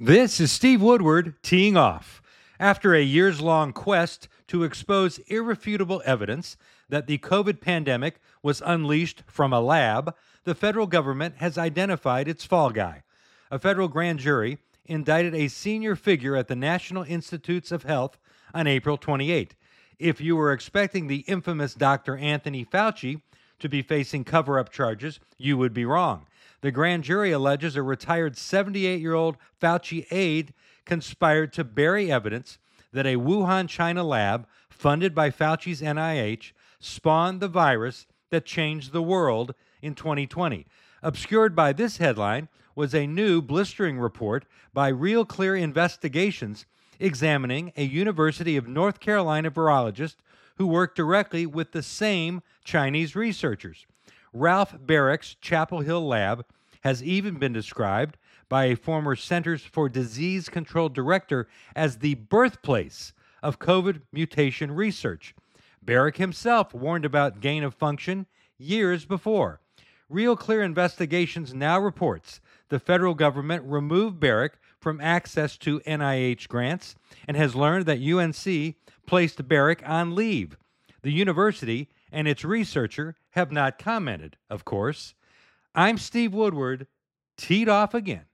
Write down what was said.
This is Steve Woodward teeing off. After a years-long quest to expose irrefutable evidence that the COVID pandemic was unleashed from a lab, the federal government has identified its fall guy. A federal grand jury indicted a senior figure at the National Institutes of Health on April 28. If you were expecting the infamous Dr. Anthony Fauci to be facing cover-up charges, you would be wrong. The grand jury alleges a retired 78-year-old Fauci aide conspired to bury evidence that a Wuhan, China lab funded by Fauci's NIH spawned the virus that changed the world in 2020. Obscured by this headline was a new blistering report by Real Clear Investigations examining a University of North Carolina virologist who worked directly with the same Chinese researchers. Ralph Barrick's Chapel Hill lab has even been described by a former Centers for Disease Control director as the birthplace of COVID mutation research. Barrick himself warned about gain of function years before. Real Clear Investigations now reports the federal government removed Barrick from access to NIH grants and has learned that UNC placed Barrick on leave. The university and its researcher have not commented, of course. I'm Steve Woodward, teed off again.